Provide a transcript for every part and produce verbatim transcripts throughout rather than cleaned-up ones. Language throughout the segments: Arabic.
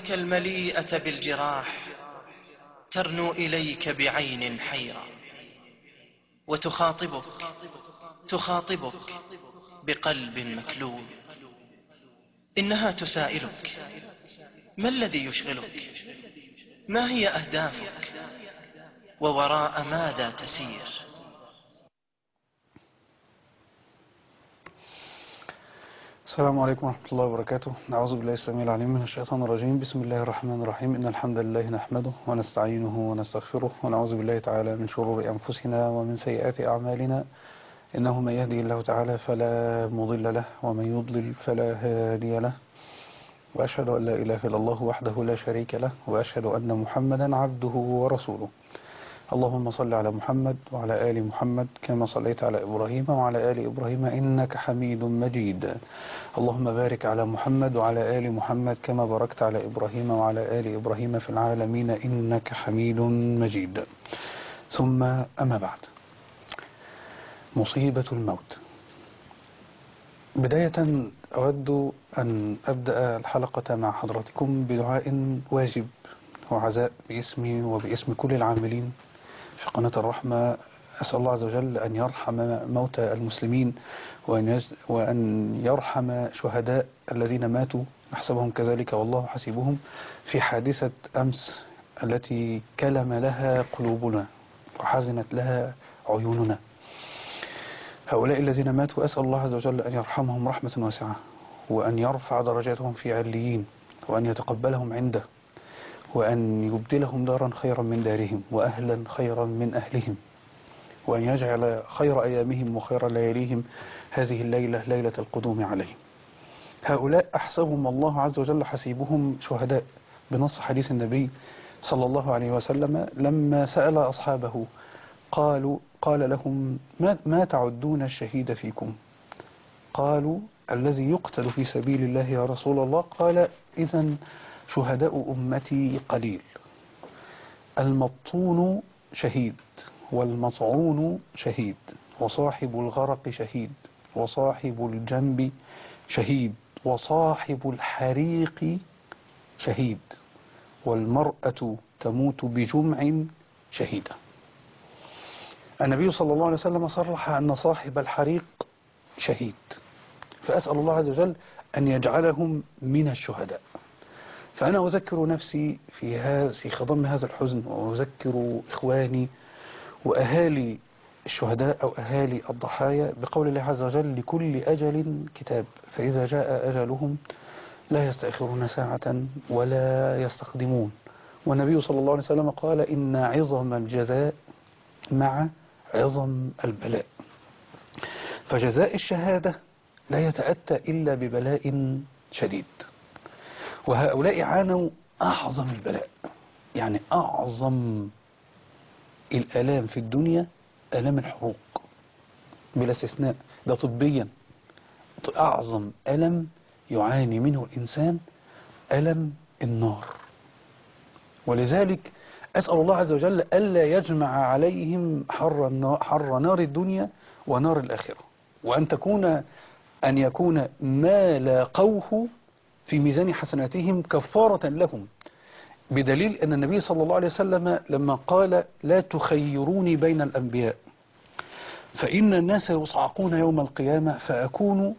عيناك المليئة بالجراح ترنو إليك بعين حيرة، وتخاطبك تخاطبك بقلب مكلوب. إنها تسائلك: ما الذي يشغلك؟ ما هي أهدافك؟ ووراء ماذا تسير؟ السلام عليكم ورحمة الله وبركاته. أعوذ بالله السميع العليم من الشيطان الرجيم. بسم الله الرحمن الرحيم. إن الحمد لله نحمده ونستعينه ونستغفره ونعوذ بالله تعالى من شرور أنفسنا ومن سيئات أعمالنا. إنه من يهدي الله تعالى فلا مضل له ومن يضلل فلا هادي له، وأشهد أن لا إله إلا الله وحده لا شريك له، وأشهد أن محمدا عبده ورسوله. اللهم صل على محمد وعلى آل محمد كما صليت على إبراهيم وعلى آل إبراهيم إنك حميد مجيد. اللهم بارك على محمد وعلى آل محمد كما باركت على إبراهيم وعلى آل إبراهيم في العالمين إنك حميد مجيد. ثم أما بعد، مصيبة الموت. بداية أود أن أبدأ الحلقة مع حضراتكم بدعاء واجب وعزاء باسمي وباسم كل العاملين في قناة الرحمة. أسأل الله عز وجل أن يرحم موتى المسلمين وأن وأن يرحم شهداء الذين ماتوا، نحسبهم كذلك والله حسيبهم، في حادثة أمس التي كلم لها قلوبنا وحزنت لها عيوننا. هؤلاء الذين ماتوا أسأل الله عز وجل أن يرحمهم رحمة واسعة، وأن يرفع درجاتهم في عليين، وأن يتقبلهم عنده، وأن يبدلهم دارا خيرا من دارهم وأهلا خيرا من أهلهم، وأن يجعل خير أيامهم وخير لياليهم هذه الليلة ليلة القدوم عليهم. هؤلاء أحسبهم الله عز وجل حسيبهم شهداء بنص حديث النبي صلى الله عليه وسلم لما سأل أصحابه قالوا قال لهم: ما, ما تعدون الشهيد فيكم؟ قالوا: الذي يقتل في سبيل الله يا رسول الله. قال: إذن شهداء أمتي قليل. المبطون شهيد، والمطعون شهيد، وصاحب الغرق شهيد، وصاحب الجنب شهيد، وصاحب الحريق شهيد، والمرأة تموت بجمع شهيدة. النبي صلى الله عليه وسلم صرح أن صاحب الحريق شهيد، فأسأل الله عز وجل أن يجعلهم من الشهداء. فأنا أذكر نفسي في هذا في خضم هذا الحزن، وأذكر إخواني وأهالي الشهداء أو أهالي الضحايا بقول الله عز وجل: لكل أجل كتاب، فإذا جاء أجلهم لا يستأخرون ساعة ولا يستقدمون. والنبي صلى الله عليه وسلم قال: إن عظم الجزاء مع عظم البلاء. فجزاء الشهادة لا يتأتى إلا ببلاء شديد، وهؤلاء عانوا أعظم البلاء، يعني أعظم الآلام في الدنيا آلام الحروق بلا استثناء. ده طبيا أعظم ألم يعاني منه الإنسان ألم النار. ولذلك أسأل الله عز وجل ألا يجمع عليهم حر النار, حر نار الدنيا ونار الآخرة، وأن تكون أن يكون ما لاقوه في ميزان حسناتهم كفارة لهم، بدليل أن النبي صلى الله عليه وسلم لما قال: لا تخيروني بين الأنبياء فإن الناس يصعقون يوم القيامة فأكون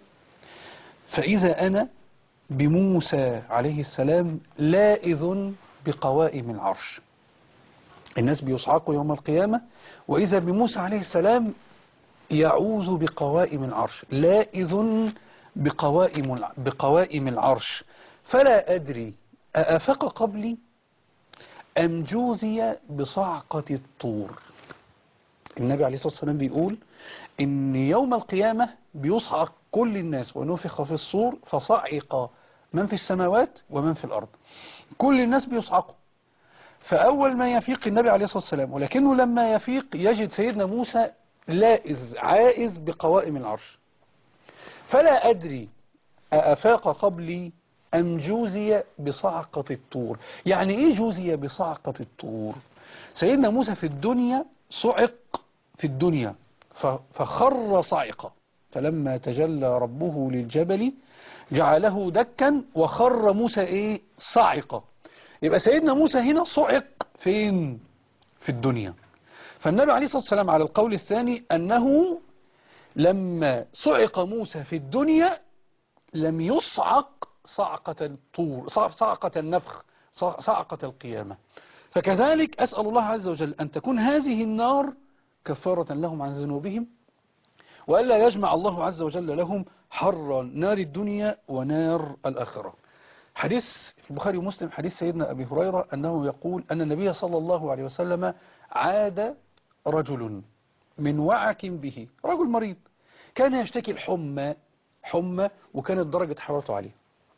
فإذا أنا بموسى عليه السلام لائذ بقوائم العرش. الناس بيصعقوا يوم القيامة، وإذا بموسى عليه السلام يعوذ بقوائم العرش، لائذ بقوائم بقوائم العرش. فلا أدري أأفق قبلي أم جوزي بصعقة الطور. النبي عليه الصلاة والسلام بيقول إن يوم القيامة بيصعق كل الناس، ونفخ في الصور فصعق من في السماوات ومن في الأرض. كل الناس بيصعقوا. فأول ما يفيق النبي عليه الصلاة والسلام، ولكنه لما يفيق يجد سيدنا موسى لائز عائز بقوائم العرش. فلا أدري أأفاق قبلي أم جوزي بصعقة الطور. يعني إيه جوزي بصعقة الطور؟ سيدنا موسى في الدنيا صعق في الدنيا فخر صعقة، فلما تجلى ربه للجبل جعله دكا وخر موسى إيه؟ صعقة. يبقى سيدنا موسى هنا صعق فين؟ في الدنيا. فالنبي عليه الصلاة والسلام على القول الثاني أنه لما صعق موسى في الدنيا لم يصعق صعقة الطور، صعقة النفخ، صعقة القيامة. فكذلك أسأل الله عز وجل أن تكون هذه النار كفارة لهم عن ذنوبهم، وألا يجمع الله عز وجل لهم حر نار الدنيا ونار الآخرة. حديث في البخاري ومسلم حديث سيدنا أبي هريرة أنه يقول أن النبي صلى الله عليه وسلم عاد رجل من وعك به، رجل مريض كان يشتكي الحمى، حمى وكانت درجة حرارته عليه،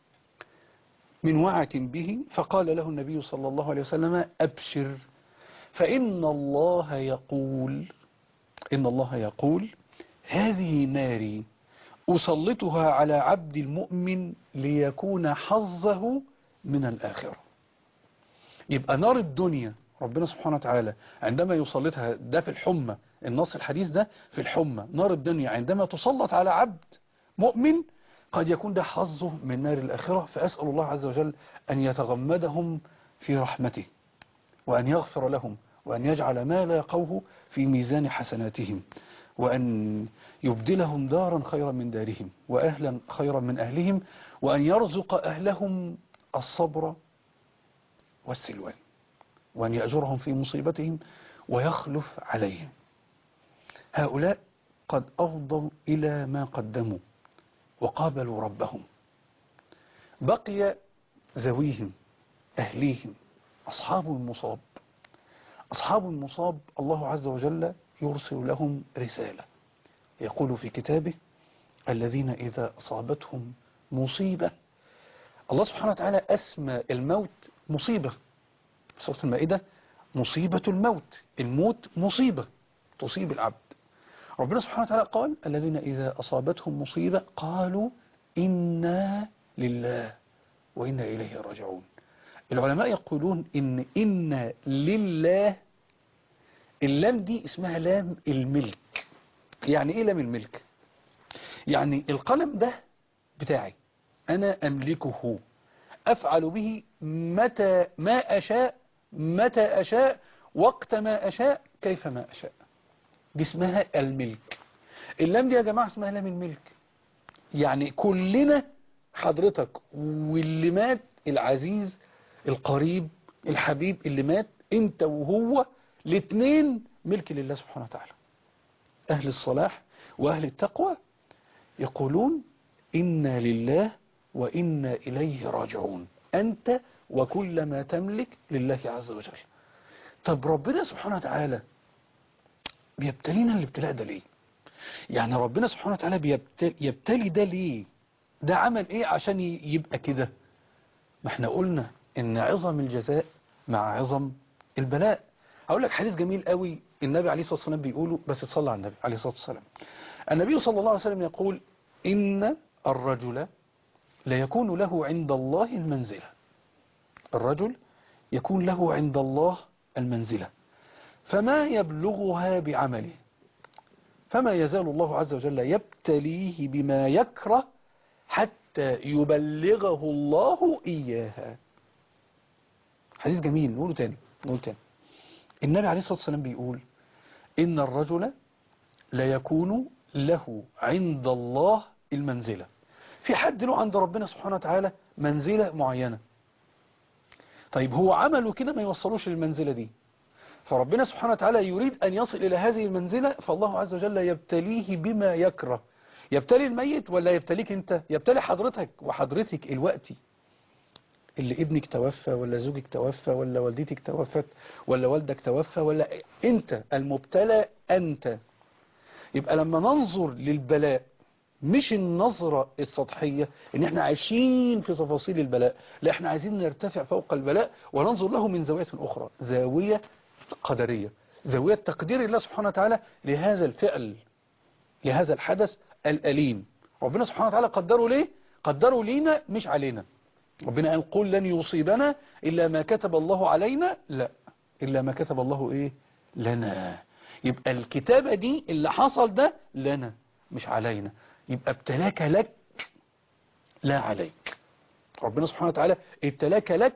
من وعك به، فقال له النبي صلى الله عليه وسلم أبشر فإن الله يقول إن الله يقول هذه ناري أسلطها على عبد المؤمن ليكون حظه من الآخرة. يبقى نار الدنيا ربنا سبحانه وتعالى عندما يسلطها، ده في الحمى، النص الحديث ده في الحمى، نار الدنيا عندما تسلط على عبد مؤمن قد يكون ده حظه من نار الآخرة. فأسأل الله عز وجل أن يتغمدهم في رحمته، وأن يغفر لهم، وأن يجعل ما لاقوه في ميزان حسناتهم، وأن يبدلهم دارا خيرا من دارهم، وأهلا خيرا من أهلهم، وأن يرزق أهلهم الصبر والسلوان، وأن يأجرهم في مصيبتهم ويخلف عليهم. هؤلاء قد أفضوا إلى ما قدموا وقابلوا ربهم. بقي ذويهم أهليهم أصحاب المصاب. أصحاب المصاب الله عز وجل يرسل لهم رسالة، يقول في كتابه الذين إذا أصابتهم مصيبة، الله سبحانه وتعالى أسمى الموت مصيبة في سورة المائدة، مصيبة الموت، الموت مصيبة تصيب العبد. ربنا سبحانه وتعالى قال الذين إذا أصابتهم مصيبة قالوا إنا لله وإنا إليه راجعون. العلماء يقولون إن إنا لله، اللام دي اسمها لام الملك. يعني إيه لام الملك؟ يعني القلم ده بتاعي أنا أملكه، أفعل به متى ما أشاء، متى أشاء، وقت ما أشاء، كيف ما أشاء. دي اسمها الملك. اللام دي يا جماعة اسمها لام الملك. يعني كلنا، حضرتك واللي مات، العزيز القريب الحبيب اللي مات، انت وهو الاثنين ملك لله سبحانه وتعالى. أهل الصلاح وأهل التقوى يقولون إنا لله وإنا إليه راجعون، أنت وكل ما تملك لله عز وجل. طب ربنا سبحانه وتعالى بيبتلينا الابتلاء ده ليه؟ يعني ربنا سبحانه وتعالى بيبتلي, يبتلي ده ليه؟ ده عمل ايه عشان يبقى كده؟ ما احنا قلنا ان عظم الجزاء مع عظم البلاء. هقول لك حديث جميل قوي النبي عليه الصلاة والسلام بيقوله، بس تصلى على النبي عليه الصلاة والسلام. النبي صلى الله عليه وسلم يقول إن الرجل لا يكون له عند الله المنزلة، الرجل يكون له عند الله المنزلة فما يبلغها بعمله، فما يزال الله عز وجل يبتليه بما يكره حتى يبلغه الله إياها. حديث جميل، نقوله تاني نقول تاني. النبي عليه الصلاة والسلام بيقول إن الرجل لا يكون له عند الله المنزلة، في حد له عند ربنا سبحانه وتعالى منزلة معينة. طيب هو عمله كده ما يوصلوش للمنزلة دي، فربنا سبحانه وتعالى يريد أن يصل إلى هذه المنزلة، فالله عز وجل يبتليه بما يكره. يبتلي الميت ولا يبتليك انت؟ يبتلي حضرتك وحضرتك الوقتي اللي ابنك توفى، ولا زوجك توفى، ولا والدتك توفت، ولا والدك توفى، ولا انت المبتلى انت. يبقى لما ننظر للبلاء مش النظرة السطحية ان احنا عايشين في تفاصيل البلاء، لا، احنا عايزين نرتفع فوق البلاء وننظر له من زاوية اخرى، زاوية قدرية، زاوية تقدير الله سبحانه وتعالى لهذا الفعل، لهذا الحدث الأليم. ربنا سبحانه وتعالى قدره ليه؟ قدره لينا مش علينا. ربنا قال قل لن يصيبنا إلا ما كتب الله علينا، لا، إلا ما كتب الله إيه؟ لنا. يبقى الكتابة دي اللي حصل ده لنا مش علينا، يبقى ابتلاك لك لا عليك. ربنا سبحانه وتعالى ابتلاك لك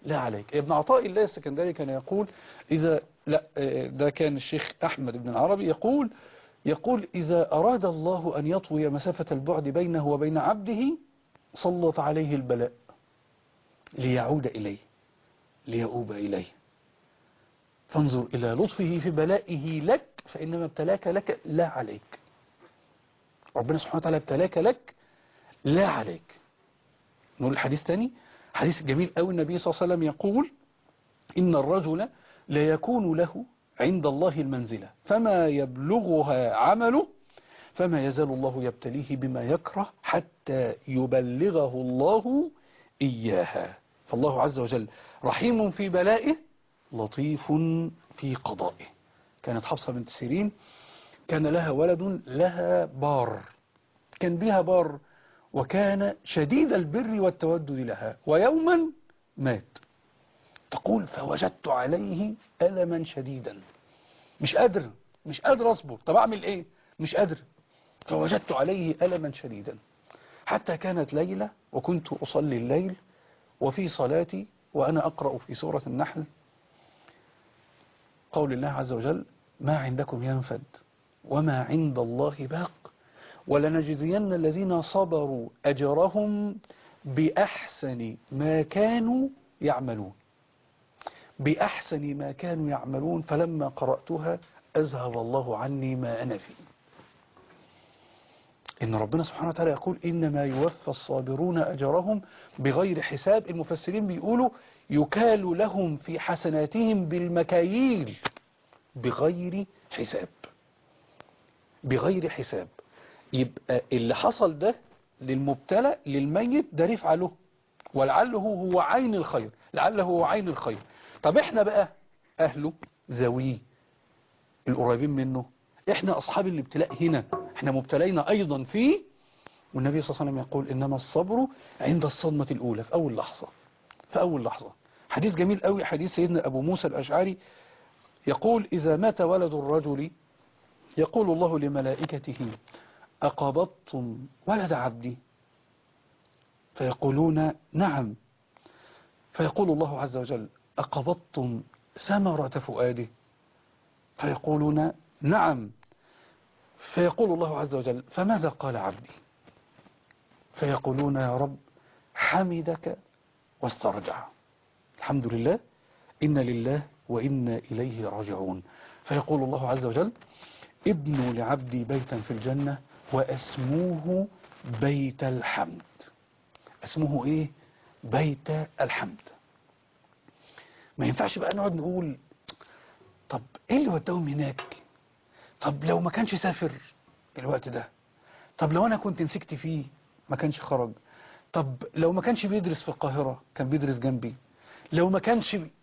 لا عليك. ابن عطاء الله السكندري كان يقول إذا لا ده كان الشيخ أحمد بن العربي يقول يقول إذا أراد الله أن يطوي مسافة البعد بينه وبين عبده سلط عليه البلاء ليعود إليه ليؤوب إليه. فانظر إلى لطفه في بلائه لك، فإنما ابتلاك لك لا عليك. ربنا سبحانه وتعالى ابتلاك لك لا عليك. نقول الحديث تاني، حديث جميل قوي. النبي صلى الله عليه وسلم يقول إن الرجل لا يكون له عند الله المنزلة فما يبلغها عمله فما يزال الله يبتليه بما يكره حتى يبلغه الله إياها. فالله عز وجل رحيم في بلائه لطيف في قضائه. كانت حفصة بنت سيرين كان لها ولد لها بار، كان بها بار وكان شديد البر والتودد لها، ويوما مات. تقول فوجدت عليه ألما شديدا، مش قادر مش قادر أصبر، طب أعمل إيه؟ مش قادر. فوجدت عليه ألما شديدا حتى كانت ليلة وكنت أصلي الليل وفي صلاتي وأنا أقرأ في سورة النحل قول الله عز وجل ما عندكم ينفد وما عند الله باق ولنجزين الذين صبروا أجرهم بأحسن ما كانوا يعملون. بأحسن ما كانوا يعملون فلما قرأتها أذهب الله عني ما أنا فيه. إن ربنا سبحانه وتعالى يقول إنما يوفى الصابرون أجرهم بغير حساب. المفسرين بيقولوا يكال لهم في حسناتهم بالمكاييل بغير حساب. بغير حساب. يبقى اللي حصل ده للمبتلى للميت ده رفع له ولعله هو عين الخير، لعله هو عين الخير. طب احنا بقى أهله ذويه القريبين منه، احنا أصحاب الابتلاء هنا، احنا مبتلين أيضا فيه. والنبي صلى الله عليه وسلم يقول إنما الصبر عند الصدمة الأولى، في أول لحظة في أول لحظة. حديث جميل قوي، حديث سيدنا أبو موسى الأشعري يقول إذا مات ولد الرجل يقول الله لملائكته أقبضتم ولد عبدي؟ فيقولون نعم. فيقول الله عز وجل أقبضتم ثمرة فؤاده؟ فيقولون نعم. فيقول الله عز وجل فماذا قال عبدي؟ فيقولون يا رب حمدك واسترجع. الحمد لله، إن لله وإنا إليه راجعون. فيقول الله عز وجل ابنوا لعبدي بيتا في الجنة وأسموه بيت الحمد. اسمه إيه؟ بيت الحمد. ما ينفعش بقى نقعد نقول طب إيه اللي وداهم هناك؟ طب لو ما كانش سافر الوقت ده، طب لو أنا كنت مسكت فيه ما كانش خرج، طب لو ما كانش بيدرس في القاهرة كان بيدرس جنبي، لو ما كانش بي...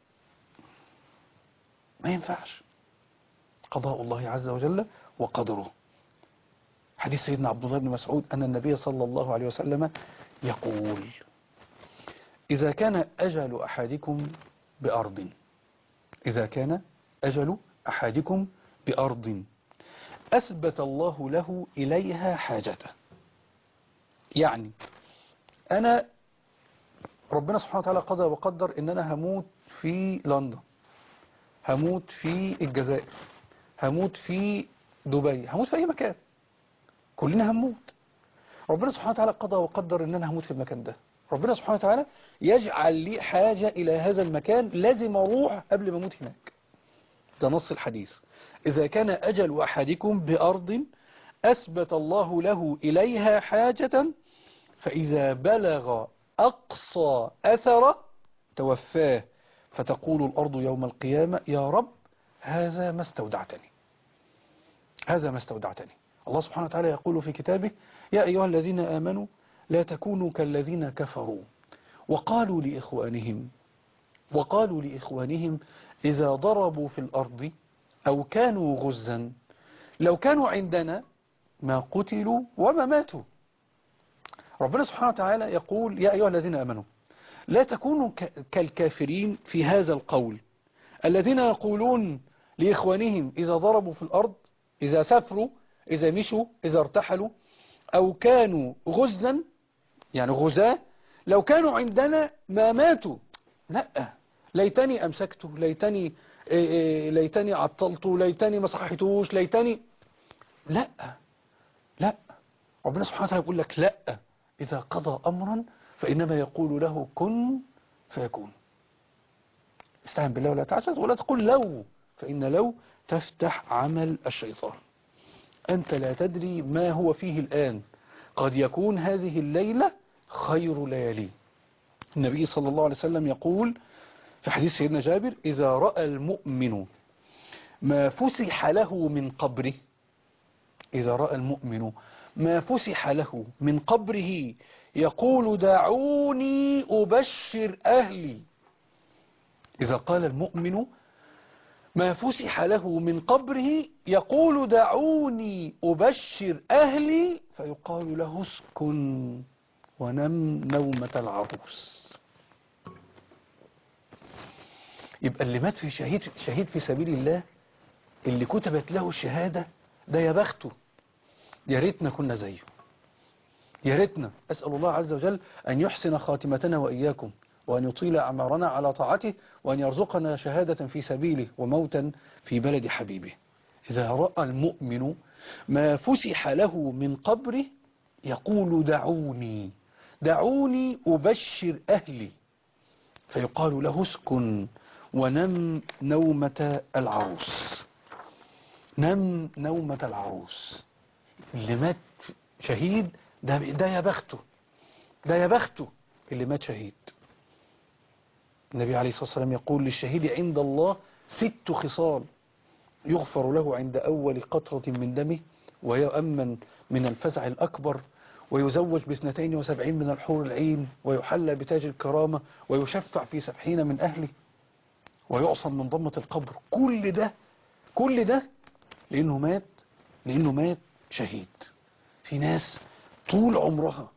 ما ينفعش. قضاء الله عز وجل وقدره. حديث سيدنا عبد الله بن مسعود أن النبي صلى الله عليه وسلم يقول إذا كان أجل أحدكم بأرض إذا كان أجل أحدكم بأرض أثبت الله له إليها حاجته. يعني أنا ربنا سبحانه وتعالى قضى وقدر إن أنا هموت في لندن، هموت في الجزائر، هموت في دبي، هموت في أي مكان، كلنا هموت. ربنا سبحانه وتعالى قضى وقدر إن أنا هموت في المكان ده. ربنا سبحانه وتعالى يجعل لي حاجة إلى هذا المكان، لازم أروح قبل ما أموت هناك. ده نص الحديث. إذا كان أجل أحدكم بأرض أثبت الله له إليها حاجة فإذا بلغ أقصى أثر توفاه فتقول الأرض يوم القيامة يا رب هذا ما استودعتني، هذا ما استودعتني. الله سبحانه وتعالى يقول في كتابه يا أيها الذين آمنوا لا تكونوا كالذين كفروا وقالوا لإخوانهم وقالوا لإخوانهم إذا ضربوا في الأرض أو كانوا غزا لو كانوا عندنا ما قتلوا وما ماتوا. ربنا سبحانه وتعالى يقول يا أيها الذين آمنوا لا تكونوا كالكافرين في هذا القول الذين يقولون لإخوانهم إذا ضربوا في الأرض، إذا سافروا، إذا مشوا، إذا ارتحلوا، أو كانوا غزا يعني غزاة، لو كانوا عندنا ما ماتوا. لا، ليتني أمسكته، ليتني إيه إيه ليتني عطلته، ليتني ما صحيتوش، ليتني. لا لا، ربنا سبحانه وتعالى يقول لك لا، إذا قضى أمرا فإنما يقول له كن فيكون. استعن بالله ولا تعجز ولا تقول لو، فإن لو تفتح عمل الشيطان. أنت لا تدري ما هو فيه الآن، قد يكون هذه الليلة خير ليالي. النبي صلى الله عليه وسلم يقول في حديث سيدنا جابر: إذا رأى المؤمن ما فسح له من قبره، إذا رأى المؤمن ما فسح له من قبره يقول دعوني أبشر أهلي. إذا قال المؤمن ما فسح له من قبره يقول دعوني أبشر أهلي، فيقال له اسكن ونم نومة العروس. يبقى اللي مات في شهيد شهيد في سبيل الله، اللي كتبت له الشهادة، ده يا بخته، يا ريتنا كنا زيه، يا ريتنا. أسأل الله عز وجل أن يحسن خاتمتنا وإياكم، وأن يطيل أعمارنا على طاعته، وأن يرزقنا شهادة في سبيله وموتا في بلد حبيبه. إذا رأى المؤمن ما فسح له من قبره يقول دعوني دعوني أبشر أهلي، فيقال له اسكن ونم نومة العروس. نم نومة العروس. اللي مات شهيد ده, ده يا بخته، ده يا بخته اللي مات شهيد. النبي عليه الصلاة والسلام يقول: للشهيد عند الله ست خصال: يغفر له عند أول قطرة من دمه، ويؤمن من الفزع الأكبر، ويزوج باثنتين وسبعين من الحور العين، ويحلى بتاج الكرامة، ويشفع في سبعين من أهله، ويعصم من ضمة القبر. كل ده كل ده لأنه مات لأنه مات شهيد. في ناس طول عمرها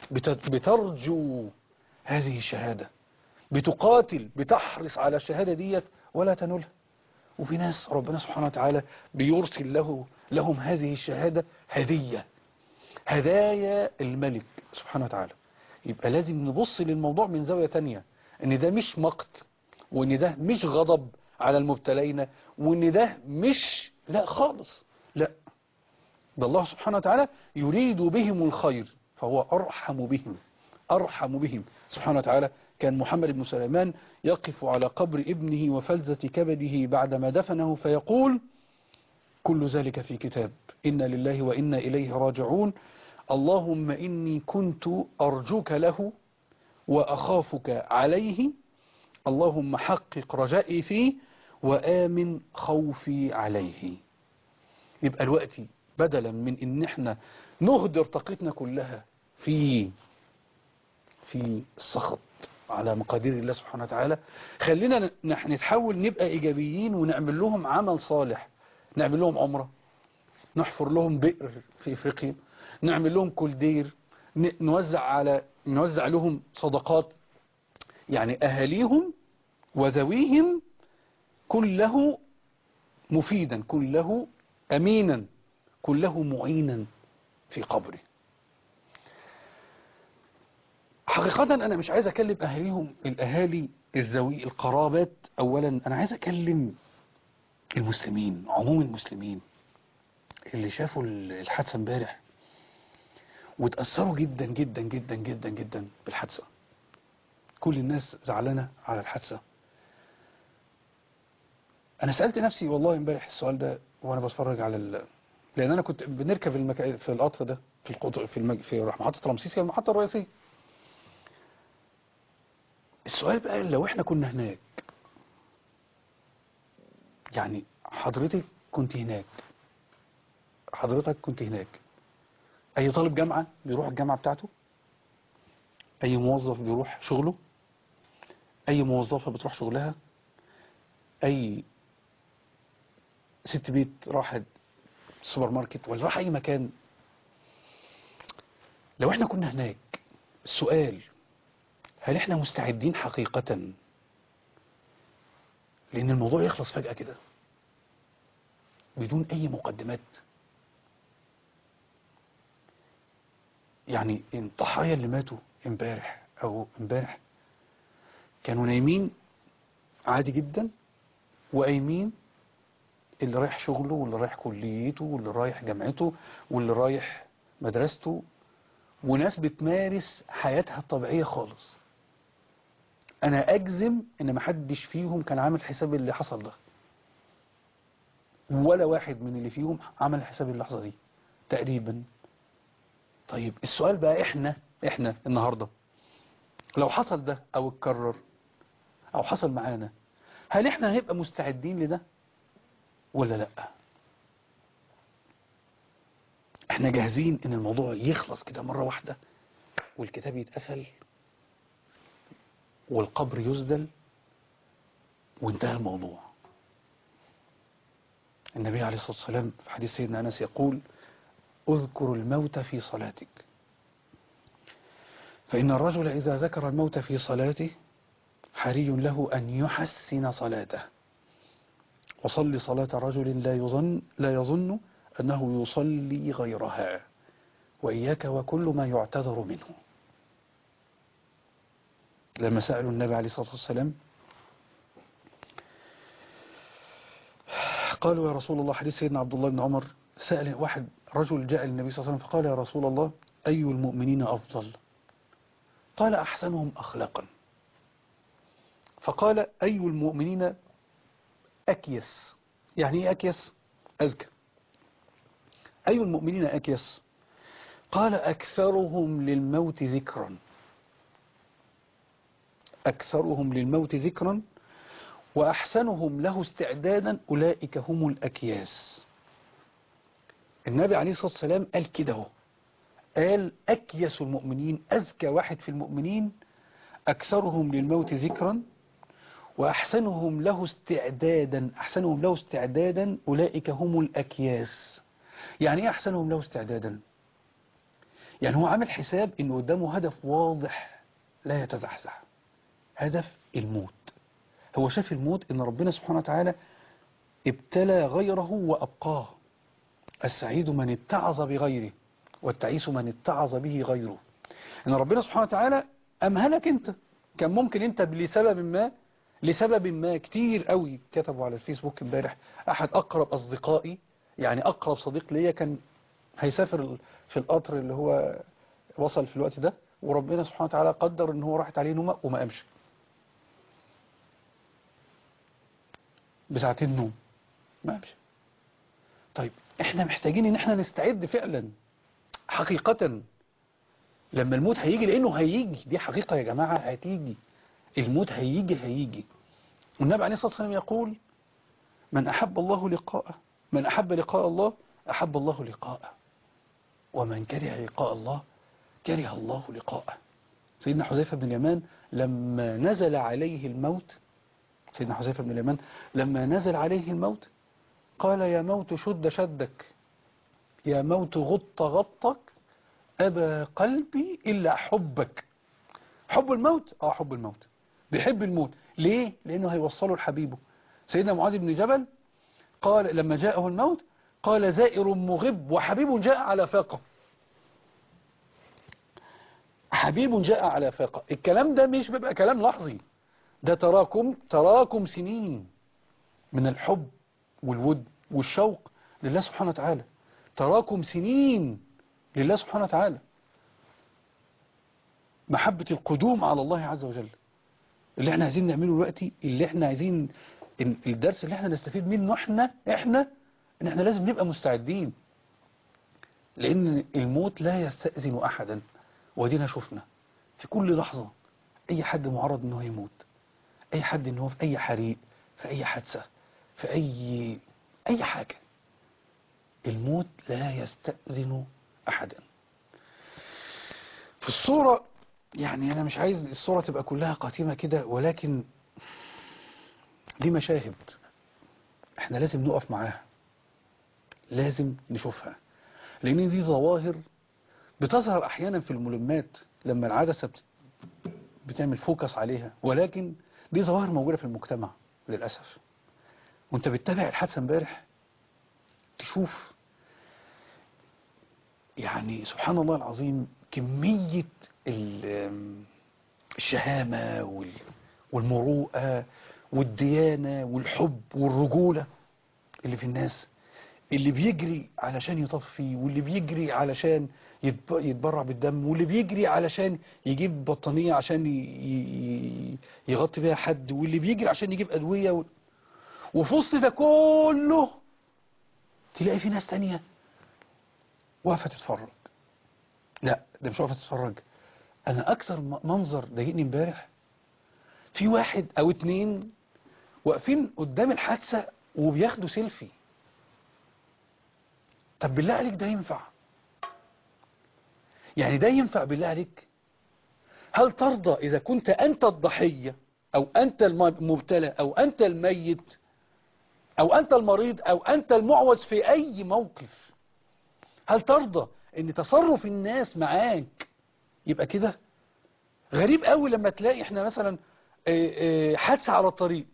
بترجو هذه الشهادة، بتقاتل، بتحرص على الشهادة ديت ولا تنولها. وفي ناس ربنا سبحانه وتعالى بيرسل له لهم هذه الشهادة هدية، هدايا الملك سبحانه وتعالى. يبقى لازم نبص للموضوع من زاوية تانية، ان ده مش مقت، وان ده مش غضب على المبتلين، وان ده مش لا خالص، لا، ده الله سبحانه وتعالى يريد بهم الخير، فهو أرحم بهم أرحم بهم سبحانه وتعالى. كان محمد بن سليمان يقف على قبر ابنه وفلذة كبده بعدما دفنه فيقول: كل ذلك في كتاب، إنا لله وإنا إليه راجعون، اللهم إني كنت أرجوك له وأخافك عليه، اللهم حقق رجائي فيه وآمن خوفي عليه. يبقى الوقت بدلا من ان احنا نهدر طاقتنا كلها في في السخط على مقادير الله سبحانه وتعالى، خلينا نحن نتحول نبقى ايجابيين ونعمل لهم عمل صالح. نعمل لهم عمرة، نحفر لهم بئر في افريقيا، نعمل لهم كولدير، نوزع على نوزع لهم صدقات، يعني اهاليهم وذويهم كله مفيدا، كله امينا، كله معينا في قبره. حقيقة أنا مش عايز أكلم أهاليهم، الأهالي الزوي القرابات أولا، أنا عايز أكلم المسلمين، عموم المسلمين اللي شافوا الحادثة امبارح وتأثروا جدا جدا جدا جدا جدا بالحادثة. كل الناس زعلانة على الحادثة. أنا سألت نفسي والله امبارح السؤال ده وأنا بتفرج على ال... لأن أنا كنت بنركب المكا... في القطر ده في القطر في, المج... في محطة رمسيس، هي المحطة الرئيسية. السؤال بقى لو احنا كنا هناك، يعني حضرتك كنت هناك، حضرتك كنت هناك، اي طالب جامعة بيروح الجامعة بتاعته، اي موظف بيروح شغله، اي موظفة بتروح شغلها، اي ست بيت راحت السوبر ماركت ولا راح اي مكان. لو احنا كنا هناك، السؤال هل احنا مستعدين حقيقة لان الموضوع يخلص فجأة كده بدون اي مقدمات؟ يعني الضحايا اللي ماتوا امبارح او امبارح كانوا نايمين عادي جدا، وقايمين اللي رايح شغله واللي رايح كليته واللي رايح جامعته واللي رايح مدرسته، وناس بتمارس حياتها الطبيعية خالص. انا اجزم ان محدش فيهم كان عامل حساب اللي حصل ده، ولا واحد من اللي فيهم عمل حساب اللحظة دي تقريبا. طيب السؤال بقى، احنا احنا النهاردة لو حصل ده او اتكرر او حصل معانا، هل احنا هنبقى مستعدين لده ولا لا؟ احنا جاهزين ان الموضوع يخلص كده مرة واحدة والكتاب يتقفل والقبر يسدل وانتهى الموضوع؟ النبي عليه الصلاة والسلام في حديث سيدنا أنس يقول: اذكر الموت في صلاتك، فإن الرجل إذا ذكر الموت في صلاته حري له أن يحسن صلاته، وصل صلاة رجل لا يظن, لا يظن أنه يصلي غيرها، وإياك وكل ما يعتذر منه. لما سألوا النبي عليه الصلاة والسلام قالوا: يا رسول الله، حديث سيدنا عبد الله بن عمر، سأل واحد رجل جاء للنبي صلى الله عليه وسلم فقال: يا رسول الله، أي المؤمنين أفضل؟ قال: أحسنهم أخلاقا. فقال: أي المؤمنين أكيس؟ يعني إيه أكيس؟ أذكى. أي المؤمنين أكيس؟ قال: أكثرهم للموت ذكرا. أكثرهم للموت ذكرا وأحسنهم له استعدادا، أولئك هم الأكياس. النبي عليه الصلاة والسلام قال كده هو، قال: أكيس المؤمنين، أذكى واحد في المؤمنين، أكثرهم للموت ذكرا وأحسنهم له استعدادا. أحسنهم له استعدادا أولئك هم الأكياس. يعني إيه أحسنهم له استعدادا؟ يعني هو عامل حساب إنه قدامه هدف واضح لا يتزحزح، هدف الموت. هو شاف الموت إن ربنا سبحانه وتعالى ابتلى غيره وأبقاه. السعيد من اتعظ بغيره، والتعيس من اتعظ به غيره. إن ربنا سبحانه وتعالى أمهلك أنت، كان ممكن أنت لسبب ما لسبب ما كتير قوي كتبوا على الفيسبوك امبارح، أحد أقرب أصدقائي، يعني أقرب صديق ليا، كان هيسافر في القطر اللي هو وصل في الوقت ده، وربنا سبحانه وتعالى قدر ان هو راحت عليه نومه وما قامش بساعتين نوم، ما قامش. طيب احنا محتاجين ان احنا نستعد فعلا حقيقة لما الموت هيجي، لانه هيجي، دي حقيقة يا جماعة، هتيجي الموت، هيجي هيجي. والنبي عليه الصلاة والسلام يقول: من أحب الله لقاءه من أحب لقاء الله أحب الله لقاءه، ومن كره لقاء الله كره الله لقاءه. سيدنا حذيفة بن اليمان لما نزل عليه الموت سيدنا حذيفة بن اليمان لما نزل عليه الموت قال: يا موت شد شدك، يا موت غط غطك، أبى قلبي إلا حبك. حب الموت؟ آه حب الموت، بيحب الموت. ليه؟ لأنه هيوصله لحبيبه. سيدنا معاذ بن جبل قال لما جاءه الموت قال: زائر مغب وحبيب جاء على فاقه. حبيب جاء على فاقه. الكلام ده مش بيبقى كلام لحظي، ده تراكم تراكم سنين من الحب والود والشوق لله سبحانه وتعالى، تراكم سنين لله سبحانه وتعالى، محبة القدوم على الله عز وجل. اللي احنا عايزين نعمله دلوقتي، اللي احنا عايزين الدرس اللي احنا نستفيد منه احنا احنا ان احنا لازم نبقى مستعدين، لان الموت لا يستأذن احدا. ودينا شفنا في كل لحظة اي حد معرض انه يموت، اي حد انه في اي حريق، في اي حادثة، في اي اي حاجة، الموت لا يستأذن احدا. في الصورة، يعني انا مش عايز الصورة تبقى كلها قاتمة كده، ولكن دي مشاهد احنا لازم نقف معاها، لازم نشوفها، لان دي ظواهر بتظهر احيانا في الملمات لما العدسة بتعمل فوكس عليها، ولكن دي ظواهر موجودة في المجتمع للأسف. وانت بتتابع الحادثة امبارح تشوف يعني سبحان الله العظيم كمية الشهامة والمروءة والديانة والحب والرجولة اللي في الناس، اللي بيجري علشان يطفي، واللي بيجري علشان يتب- يتبرع بالدم، واللي بيجري علشان يجيب بطانية عشان ي- ي- يغطي بيها حد، واللي بيجري عشان يجيب أدوية و... وفي وسط ده كله تلاقي في ناس تانية واقفة تتفرج. لا ده مش واقفة تتفرج. أنا أكثر م- منظر ضايقني امبارح، في واحد أو اتنين واقفين قدام الحادثة وبياخدوا سيلفي. طب بالله عليك ده ينفع؟ يعني ده ينفع بالله عليك؟ هل ترضى إذا كنت أنت الضحية أو أنت المبتلى أو أنت الميت أو أنت المريض أو أنت المعوز في أي موقف، هل ترضى أن تصرف الناس معاك يبقى كده؟ غريب قوي لما تلاقي احنا مثلا آه، آه، حادثة على الطريق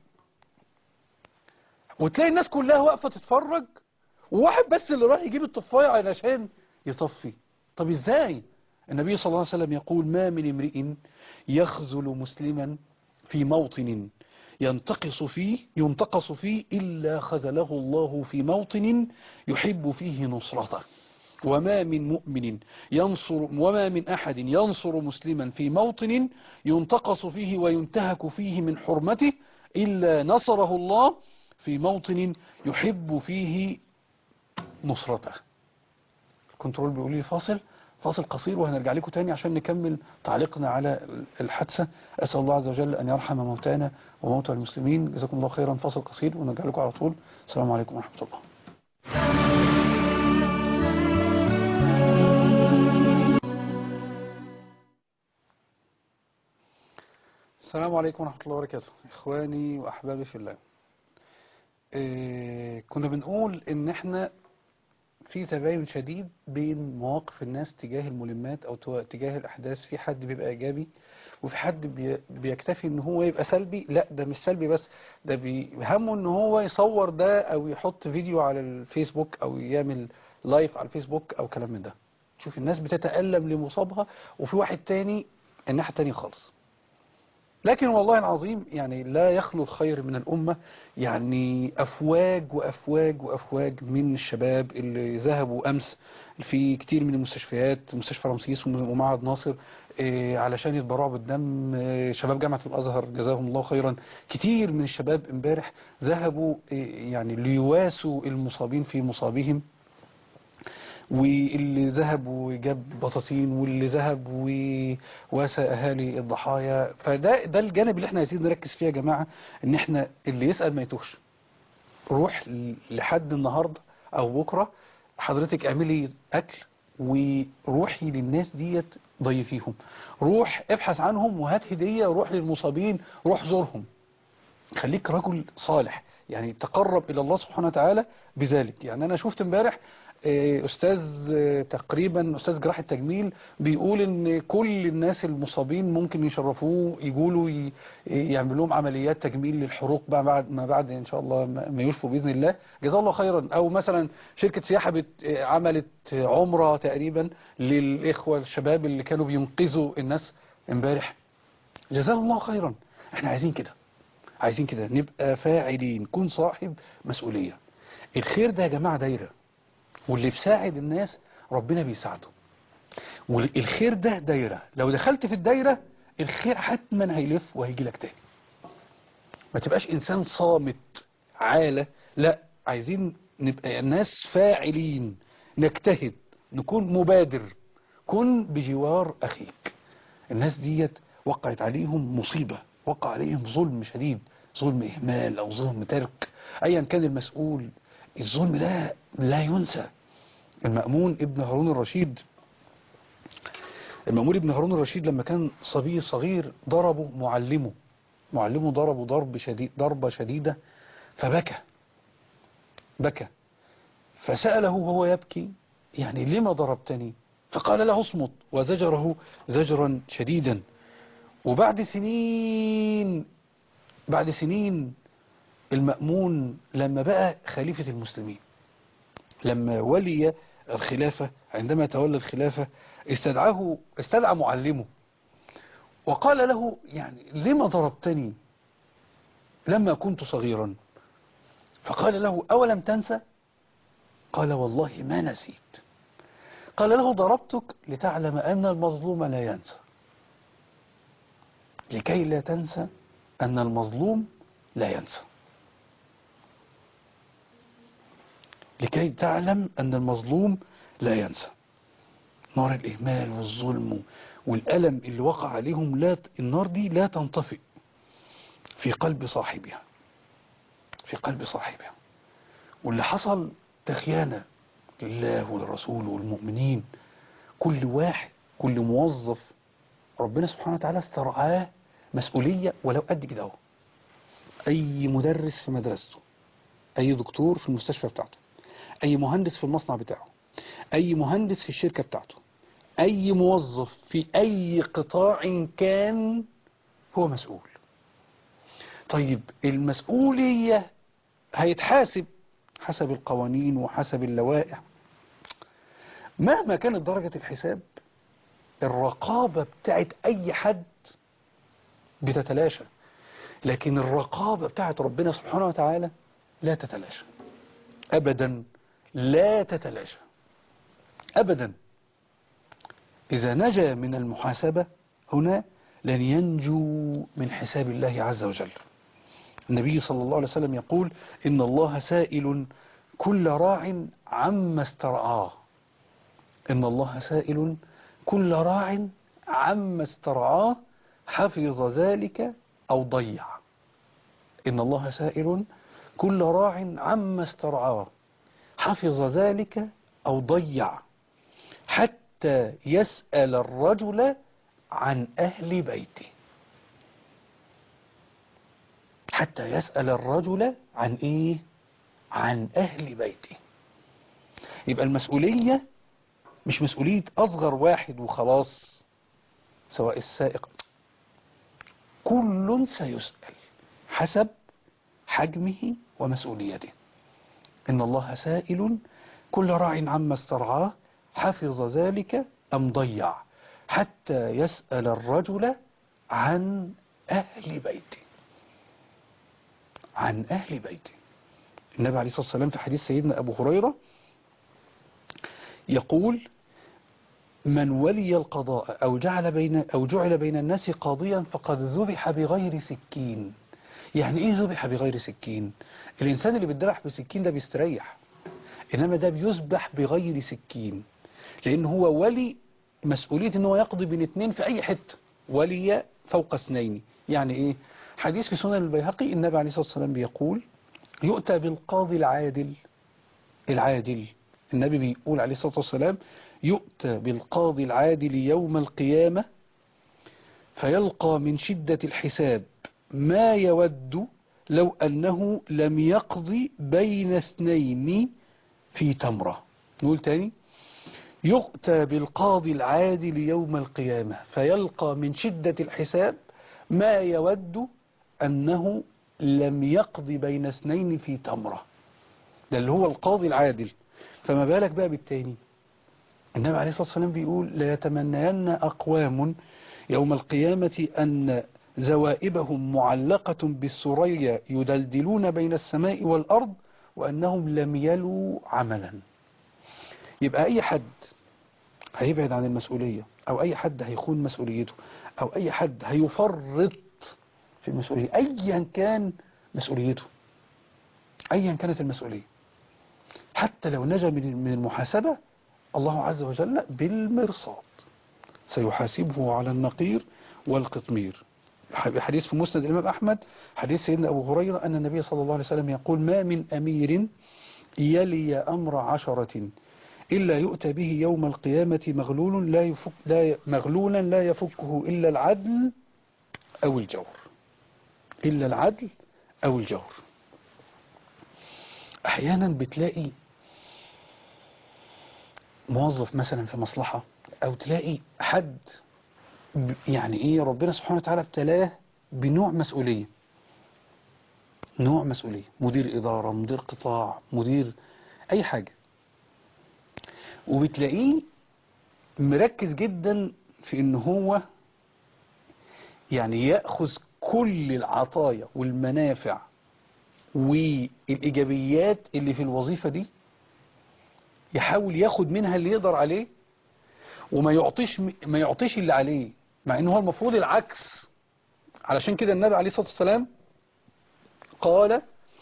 وتلاقي الناس كلها واقفة تتفرج وواحد بس اللي راح يجيب الطفاية علشان يطفي. طب ازاي؟ النبي صلى الله عليه وسلم يقول: ما من امرئ يخذل مسلما في موطن ينتقص فيه ينتقص فيه إلا خذله الله في موطن يحب فيه نصرته. وما من مؤمن ينصر وما من أحد ينصر مسلما في موطن ينتقص فيه وينتهك فيه من حرمته إلا نصره الله في موطن يحب فيه نصرته. الكنترول بيقول لي فاصل فاصل قصير وهنرجع لكم تاني عشان نكمل تعليقنا على الحادثة. أسأل الله عز وجل أن يرحم موتانا وموتى المسلمين. جزاكم الله خيرا. فاصل قصير ونرجع لكم على طول. السلام عليكم ورحمة الله. السلام عليكم ورحمة الله وبركاته. إخواني وأحبابي في الله، إيه كنا بنقول إن إحنا في تباين شديد بين مواقف الناس تجاه الملمات أو تو- تجاه الأحداث. في حد بيبقى إيجابي وفي حد بي- بيكتفي إن هو يبقى سلبي. لا ده مش سلبي بس، ده بيهمه إن هو يصور ده أو يحط فيديو على الفيسبوك أو يعمل لايف على الفيسبوك أو كلام من ده. شوف الناس بتتألم لمصابها، وفي واحد تاني الناحية التانية خالص. لكن والله العظيم يعني لا يخلو الخير من الأمة. يعني أفواج وأفواج وأفواج من الشباب اللي ذهبوا أمس في كتير من المستشفيات، مستشفى رمسيس ومعهد ناصر، إيه، علشان يتبرعوا بالدم. إيه، شباب جامعة الأزهر جزاهم الله خيرا. كتير من الشباب امبارح ذهبوا إيه، يعني ليواسوا المصابين في مصابهم، واللي ذهب وجاب بطاطين، واللي ذهب وواسى اهالي الضحايا. فده ده الجانب اللي احنا عايزين نركز فيه يا جماعه، ان احنا اللي يسال ما يتوهش. روح لحد النهارده او بكره حضرتك اعملي اكل وروحي للناس ديت ضيفيهم، روح ابحث عنهم وهات هديه، روح للمصابين، روح زورهم. خليك رجل صالح، يعني تقرب إلى الله سبحانه وتعالى بذلك. يعني أنا شفت امبارح آه، أستاذ آه، تقريبا أستاذ جراحة تجميل بيقول إن كل الناس المصابين ممكن يشرفوه، يقولوا ي- يعملوا لهم عمليات تجميل للحروق بقى بعد ما بعد إن شاء الله ما ما يشفوا بإذن الله. جزاه الله خيرا. أو مثلا شركة سياحة بت- آه، عملت عمرة تقريبا للإخوة الشباب اللي كانوا بينقذوا الناس امبارح. جزاه الله خيرا. احنا عايزين كده، عايزين كده نبقى فاعلين، كن صاحب مسؤولية. الخير ده يا جماعة دايرة، واللي بيساعد الناس ربنا بيساعده. والخير ده دايرة، لو دخلت في الدايرة الخير حتما هيلف وهيجي لك تاني. ما تبقاش إنسان صامت عالة، لا، عايزين نبقى الناس فاعلين، نجتهد، نكون مبادر. كن بجوار أخيك. الناس ديت وقعت عليهم مصيبة، وقع عليهم ظلم شديد، ظلم إهمال أو ظلم ترك، أيا كان المسؤول. الظلم ده لا ينسى. المأمون ابن هارون الرشيد المأمون ابن هارون الرشيد لما كان صبي صغير ضربه معلمه معلمه ضربه ضرب شديد ضربة شديدة فبكى بكى فسأله وهو يبكي: يعني لما ضربتني؟ فقال له: اصمت، وزجره زجرا شديدا. وبعد سنين بعد سنين المأمون لما بقى خليفة المسلمين، لما ولي الخلافة، عندما تولى الخلافة استدعاه استدعى معلمه وقال له: يعني لما ضربتني؟ لما كنت صغيرا. فقال له أولم تنسى؟ قال والله ما نسيت. قال له ضربتك لتعلم أن المظلوم لا ينسى، لكي لا تنسى أن المظلوم لا ينسى، لكي تعلم أن المظلوم لا ينسى. نار الإهمال والظلم والألم اللي وقع عليهم، لا النار دي لا تنطفئ في قلب صاحبها، في قلب صاحبها. واللي حصل تخيانة لله وللرسول والمؤمنين. كل واحد، كل موظف ربنا سبحانه وتعالى استرعاه مسؤولية ولو قد كده اهو. أي مدرس في مدرسته، أي دكتور في المستشفى بتاعته، أي مهندس في المصنع بتاعه، أي مهندس في الشركة بتاعته، أي موظف في أي قطاع كان، هو مسؤول. طيب المسؤولية هيتحاسب حسب القوانين وحسب اللوائح. مهما كانت درجة الحساب، الرقابة بتاعت أي حد بتتلاشى، لكن الرقابة بتاعت ربنا سبحانه وتعالى لا تتلاشى أبدا، لا تتلاشى أبدا. إذا نجا من المحاسبة هنا لن ينجو من حساب الله عز وجل. النبي صلى الله عليه وسلم يقول إن الله سائل كل راع عما استرعاه. إن الله سائل كل راع عما استرعاه حفظ ذلك أو ضيع. إن الله سائل كل راع عما استرعاه حفظ ذلك أو ضيع، حتى يسأل الرجل عن أهل بيته. حتى يسأل الرجل عن إيه؟ عن أهل بيته. يبقى المسؤولية مش مسؤولية أصغر واحد وخلاص، سواء السائق، كل سيسأل حسب حجمه ومسؤوليته. إن الله سائل كل راع عما استرعاه حفظ ذلك أم ضيع، حتى يسأل الرجل عن أهل بيته. عن أهل بيته. النبي عليه الصلاة والسلام في حديث سيدنا أبو هريرة يقول من ولي القضاء أو جعل بين أو جعل بين الناس قاضيا فقد ذبح بغير سكين. يعني إيه ذبح بغير سكين؟ الإنسان اللي بيتذبح بسكين ده بيستريح، إنما ده بيذبح بغير سكين، لأن هو ولي مسؤولية إن هو يقضي بين اثنين في أي حتة، ولي فوق اثنين. يعني إيه؟ حديث في سنن البيهقي النبي عليه الصلاة والسلام بيقول يؤتى بالقاضي العادل. العادل النبي بيقول عليه الصلاة والسلام يؤتى بالقاضي العادل يوم القيامة فيلقى من شدة الحساب ما يود لو أنه لم يقضي بين اثنين في تمرة. نقول تاني، يؤتى بالقاضي العادل يوم القيامة فيلقى من شدة الحساب ما يود أنه لم يقضي بين اثنين في تمرة. ده اللي هو القاضي العادل، فما بالك بقى بالتاني. النبي عليه الصلاة والسلام بيقول لا يتمنين أقوام يوم القيامة أن زوائبهم معلقة بالسرية يدلدلون بين السماء والأرض وأنهم لم يلوا عملا. يبقى أي حد هيبعد عن المسؤولية، أو أي حد هيخون مسؤوليته، أو أي حد هيفرط في المسؤولية أيا كان مسؤوليته، أيا كانت المسؤولية، حتى لو نجا من المحاسبة، الله عز وجل بالمرصاد سيحاسبه على النقير والقطمير. حديث في مسند الإمام أحمد حديث سيدنا أبو هريرة أن النبي صلى الله عليه وسلم يقول ما من أمير يلي أمر عشرة إلا يؤتى به يوم القيامة مغلول لا يفك لا مغلولا لا يفكه إلا العدل أو الجور. إلا العدل أو الجور. أحيانا بتلاقي موظف مثلا في مصلحة، أو تلاقي حد يعني إيه ربنا سبحانه وتعالى ابتلاه بنوع مسؤولية، نوع مسؤولية، مدير إدارة، مدير قطاع، مدير أي حاجة، وبتلاقيه مركز جدا في إن هو يعني يأخذ كل العطايا والمنافع والإيجابيات اللي في الوظيفة دي، يحاول ياخد منها اللي يقدر عليه وما يعطيش ما يعطيش اللي عليه، مع انه هو المفروض العكس. علشان كده النبي عليه الصلاة والسلام قال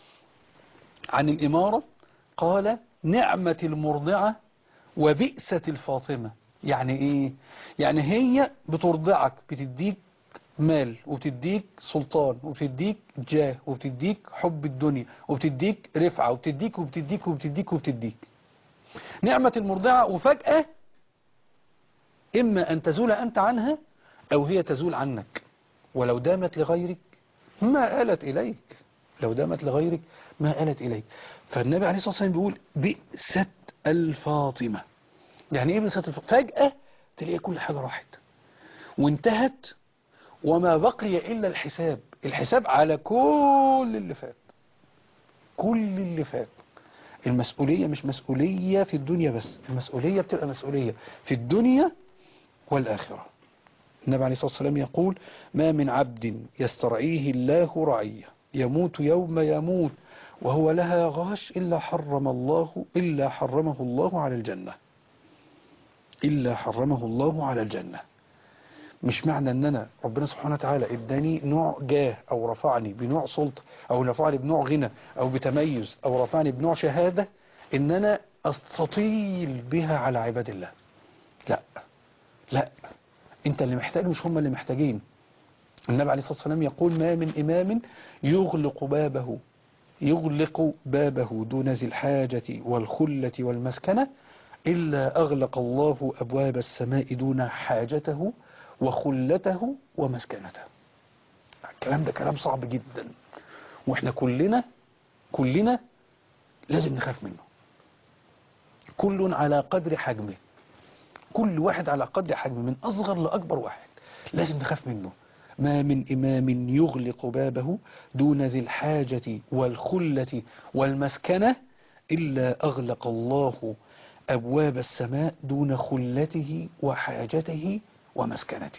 عن الإمارة، قال نعمة المرضعة وبئسة الفاطمة. يعني ايه؟ يعني هي بترضعك، بتديك مال وبتديك سلطان وبتديك جاه وبتديك حب الدنيا وبتديك رفعة وبتديك وبتديك وبتديك وبتديك نعمة المرضعة، وفجأة إما أن تزول أنت عنها أو هي تزول عنك. ولو دامت لغيرك ما آلت إليك، لو دامت لغيرك ما آلت إليك. فالنبي عليه الصلاة والسلام بيقول بئست الفاطمة. يعني إيه بئست الفاطمة؟ فجأة تلاقي كل حاجة راحت وانتهت وما بقي إلا الحساب، الحساب على كل اللي فات، كل اللي فات. المسؤولية مش مسؤولية في الدنيا بس، المسؤولية بتبقى مسؤولية في الدنيا والآخرة. النبي عليه الصلاة والسلام يقول ما من عبد يسترعيه الله رعية يموت يوم يموت وهو لها غاش إلا حرم الله إلا حرمه الله على الجنة، إلا حرمه الله على الجنة. مش معنى ان انا ربنا سبحانه وتعالى اداني نوع جاه او رفعني بنوع سلطة او رفعني بنوع غنى او بتميز او رفعني بنوع شهادة ان انا استطيل بها على عباد الله. لا لا، انت اللي محتاج مش هم اللي محتاجين. النبي عليه الصلاة والسلام يقول ما من امام يغلق بابه يغلق بابه دون ذي الحاجة والخلة والمسكنة إلا أغلق الله أبواب السماء دون حاجته وخلته ومسكنته. الكلام ده كلام صعب جدا، واحنا كلنا كلنا لازم نخاف منه، كل على قدر حجمه، كل واحد على قدر حجمه من أصغر لأكبر واحد لازم نخاف منه. ما من إمام يغلق بابه دون ذي الحاجة والخلة والمسكنة إلا أغلق الله أبواب السماء دون خلته وحاجته ومسكنته.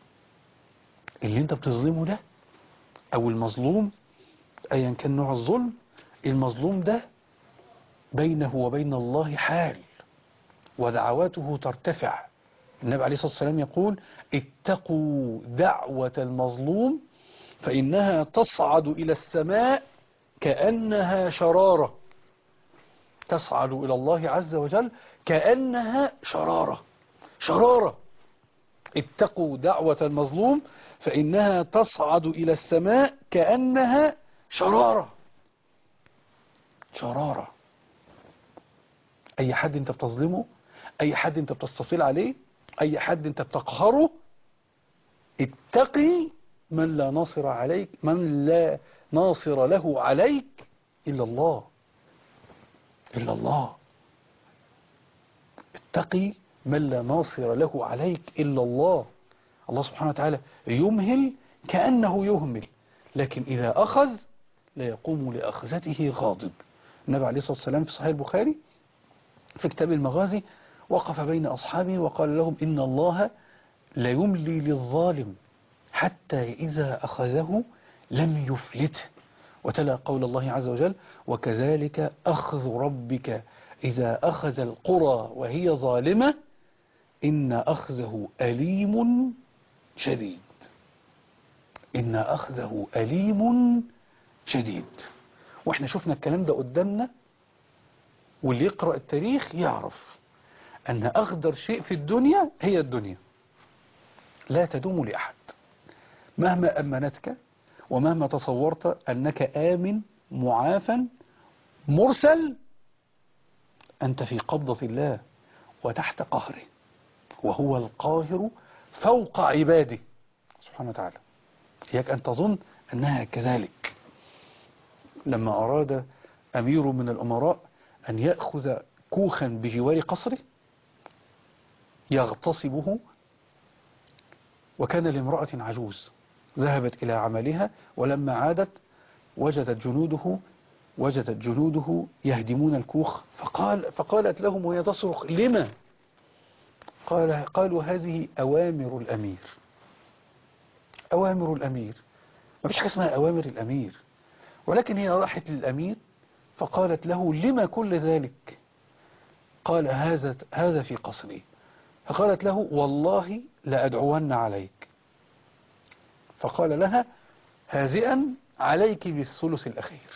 اللي انت بتظلمه ده او المظلوم ايا كان نوع الظلم، المظلوم ده بينه وبين الله حال ودعواته ترتفع. النبي عليه الصلاة والسلام يقول اتقوا دعوة المظلوم فإنها تصعد إلى السماء كأنها شرارة، تصعد إلى الله عز وجل كأنها شرارة شرارة. اتقوا دعوة المظلوم فإنها تصعد إلى السماء كأنها شرارة شرارة. أي حد أنت بتظلمه، أي حد أنت بتستصيل عليه، أي حد أنت بتقهره، اتقي من لا ناصر عليك، من لا ناصر له عليك إلا الله، إلا الله. اتقي من لا ناصر له عليك إلا الله. الله سبحانه وتعالى يمهل كأنه يهمل، لكن إذا أخذ لا يقوم لأخذته غاضب. النبي عليه الصلاة والسلام في صحيح البخاري في كتاب المغازي وقف بين أصحابه وقال لهم إن الله لا يملي للظالم حتى إذا أخذه لم يفلته، وتلا قول الله عز وجل وكذلك أخذ ربك إذا أخذ القرى وهي ظالمة إن أخذه أليم شديد، إن أخذه أليم شديد. وإحنا شفنا الكلام ده قدامنا، واللي يقرأ التاريخ يعرف أن أخدر شيء في الدنيا هي الدنيا، لا تدوم لأحد. مهما أمنتك ومهما تصورت أنك آمن معافى مرسل، أنت في قبضة الله وتحت قهره، وهو القاهر فوق عباده سبحانه وتعالى. إياك أن تظن أنها كذلك. لما أراد أمير من الأمراء أن يأخذ كوخا بجوار قصره يغتصبه، وكان لامرأة عجوز ذهبت إلى عملها، ولما عادت وجدت جنوده وجدت جنوده يهدمون الكوخ، فقال فقالت لهم وهي تصرخ لما؟ قال قالوا هذه أوامر الأمير، أوامر الأمير، ما فيش حاجة اسمها أوامر الأمير، ولكن هي راحت للأمير فقالت له لما كل ذلك؟ قال هذا هذا في قصري. فقالت له والله لأدعون عليك. فقال لها هازئا عليك بالثلث الأخير،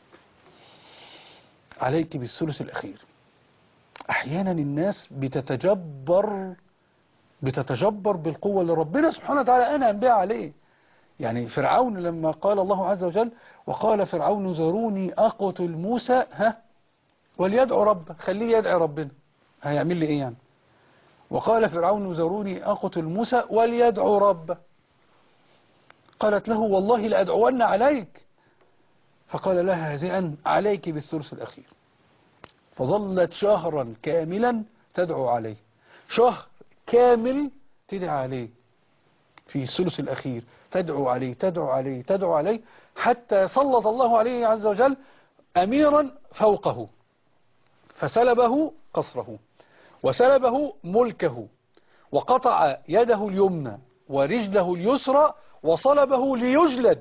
عليك بالثلث الأخير. أحيانا الناس بتتجبر بتتجبر بالقوة اللي ربنا سبحانه وتعالى أنعم بها عليه. يعني فرعون لما قال الله عز وجل وقال فرعون ذروني أقتل موسى ها وليدعو ربه، خليه يدعي ربنا، هيعمل لي إيه يعني؟ وقال فرعون ذروني أقتل موسى وليدعو ربه، قالت له والله لأدعون عليك. فقال لها هازئا عليك بالثلث الأخير. فظلت شهرا كاملا تدعو عليه، شهر كامل تدعى عليه في الثلث الأخير، تدعو عليه تدعو عليه تدعو عليه، حتى سلط الله عليه عز وجل أميرا فوقه فسلبه قصره وسلبه ملكه وقطع يده اليمنى ورجله اليسرى وصلبه ليجلد.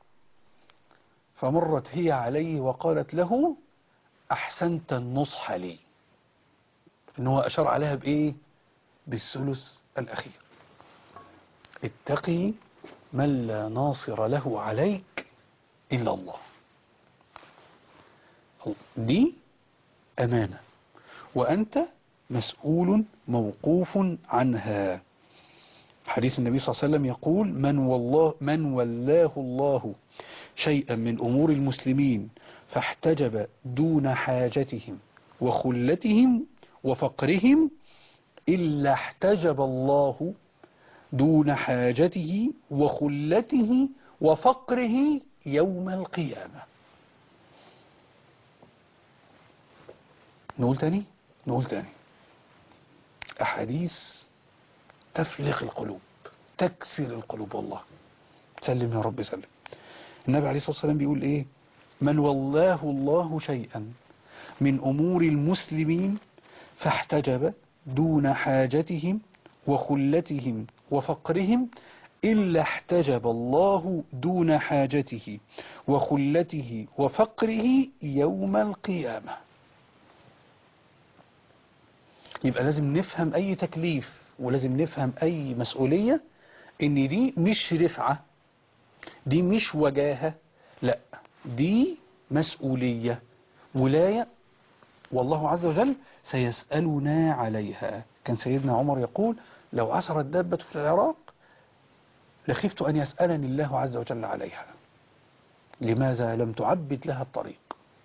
فمرت هي عليه وقالت له أحسنت النصح لي، إن هو أشار عليها بإيه؟ بالثلث الأخير. اتقي من لا ناصر له عليك إلا الله. دي أمانة وأنت مسؤول موقوف عنها. حديث النبي صلى الله عليه وسلم يقول من والله من ولاه الله شيئا من أمور المسلمين فاحتجب دون حاجتهم وخلتهم وفقرهم إلا احتجب الله دون حاجته وخلته وفقره يوم القيامة. نقول تاني نقول تاني أحاديث تفلق القلوب، تكسر القلوب والله. سلم يا رب سلم. النبي عليه الصلاة والسلام بيقول إيه؟ من والله الله شيئا من أمور المسلمين فاحتجب دون حاجتهم وخلتهم وفقرهم إلا احتجب الله دون حاجته وخلته وفقره يوم القيامة. يبقى لازم نفهم أي تكليف ولازم نفهم أي مسؤولية إن دي مش رفعة، دي مش وجاهة، لا دي مسؤولية ولاية، والله عز وجل سيسألنا عليها. كان سيدنا عمر يقول لو عثرت دابة في العراق لخفت أن يسألني الله عز وجل عليها، لماذا لم تعبد لها الطريق؟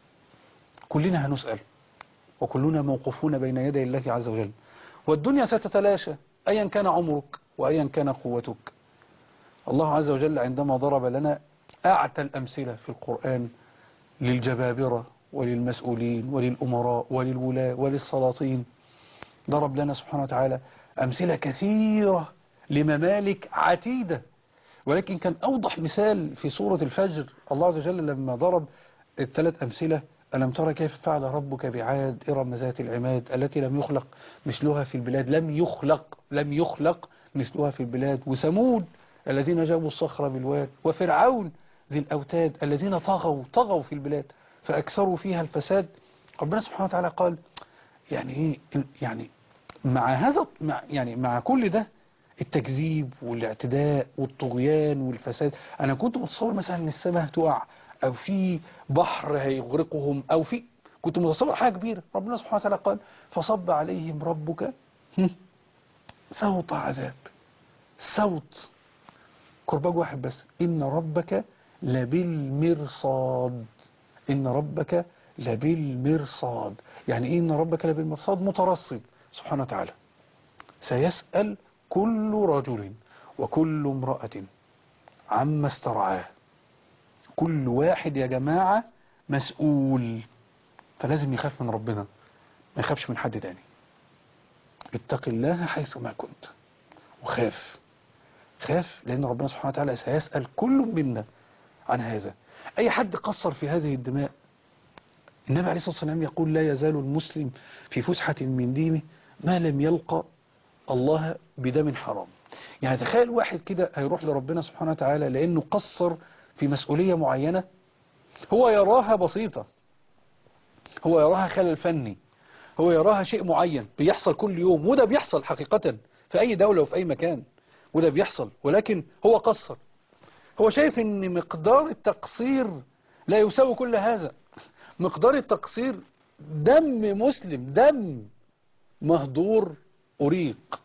كلنا هنسأل وكلنا موقوفون بين يدي الله عز وجل، والدنيا ستتلاشى أيا كان عمرك وأيا كان قوتك. الله عز وجل عندما ضرب لنا أعتى الأمثلة في القرآن للجبابرة وللمسؤولين وللأمراء وللولاة وللسلاطين، ضرب لنا سبحانه وتعالى أمثلة كثيرة لممالك عتيدة، ولكن كان أوضح مثال في سورة الفجر الله عز وجل لما ضرب الثلاث أمثلة. ألم ترى كيف فعل ربك بعاد إرم ذات العماد التي لم يخلق مثلها في البلاد، لم يخلق لم يخلق مثلها في البلاد، وثمود الذين جابوا الصخر بالواد، وفرعون ذي الأوتاد الذين طغوا طغوا في البلاد فأكثروا فيها الفساد. ربنا سبحانه وتعالى قال يعني إيه؟ يعني مع هذا مع يعني مع كل ده التكذيب والاعتداء والطغيان والفساد، أنا كنت متصور مثلا إن السماء هتقع أو في بحر هيغرقهم أو في، كنت متصور حاجة كبيرة. ربنا سبحانه وتعالى قال فصب عليهم ربك صوت عذاب، صوت كرباج واحد بس، إن ربك لبالمرصاد، إن ربك لبالمرصاد. يعني إيه إن ربك لبالمرصاد؟ مترصد سبحانه وتعالى، سيسأل كل رجل وكل امرأة عما استرعاه. كل واحد يا جماعة مسؤول، فلازم يخاف من ربنا، ما يخافش من حد تاني. اتق الله حيث ما كنت، وخاف خاف لأن ربنا سبحانه وتعالى سيسأل كل منا عن هذا. أي حد قصر في هذه الدماء، النبي عليه الصلاة والسلام يقول لا يزال المسلم في فسحة من دينه ما لم يلقى الله بدم حرام. يعني تخيل واحد كده هيروح لربنا سبحانه وتعالى لأنه قصر في مسؤولية معينة هو يراها بسيطة، هو يراها خلل فني، هو يراها شيء معين بيحصل كل يوم، وده بيحصل حقيقة في أي دولة وفي أي مكان، وده بيحصل، ولكن هو قصر. هو شايف ان مقدار التقصير لا يساوي كل هذا. مقدار التقصير دم مسلم، دم مهدور أريق،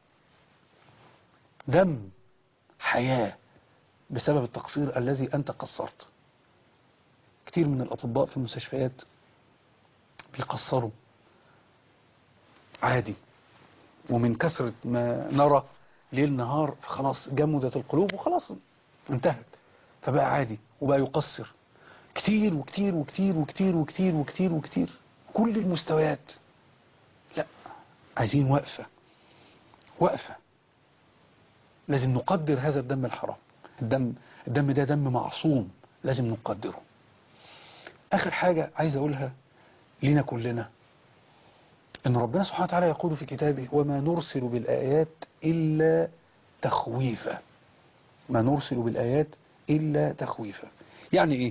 دم حياة بسبب التقصير الذي أنت قصرت. كتير من الأطباء في المستشفيات بيقصروا عادي، ومن كثرة ما نرى ليل نهار خلاص جمدت القلوب وخلاص انتهت، فبقى عادي وبقى يقصر كتير وكتير وكتير وكتير وكتير وكتير وكتير كل المستويات. لا، عايزين وقفة، وقفة. لازم نقدر هذا الدم الحرام. الدم الدم ده دم معصوم، لازم نقدره. آخر حاجة عايز أقولها لنا كلنا، إن ربنا سبحانه وتعالى يقول في كتابه: وما نرسل بالآيات إلا تخويفا. ما نرسل بالآيات إلا تخويفا. يعني إيه؟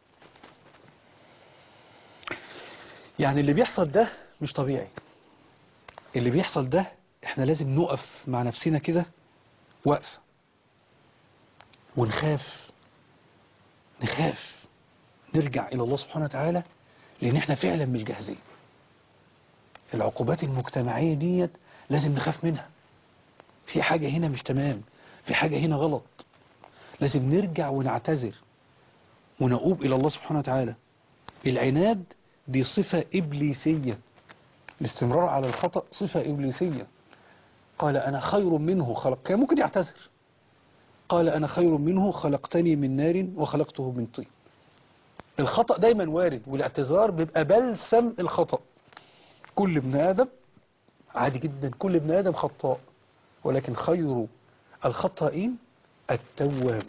يعني اللي بيحصل ده مش طبيعي. اللي بيحصل ده احنا لازم نقف مع نفسنا كده وقفة، ونخاف، نخاف نرجع إلى الله سبحانه وتعالى، لأن احنا فعلا مش جاهزين. العقوبات المجتمعية ديت لازم نخاف منها. في حاجة هنا مش تمام، في حاجة هنا غلط. لازم نرجع ونعتذر ونؤوب إلى الله سبحانه وتعالى. العناد دي صفة إبليسية، الاستمرار على الخطأ صفة إبليسية. قال أنا خير منه خلق، كان ممكن يعتذر. قال أنا خير منه خلقتني من نار وخلقته من طين. الخطأ دايما وارد، والاعتذار بيبقى بلسم الخطأ. كل ابن آدم عادي جدا، كل ابن آدم خطاء، ولكن خير الخطائين التواب.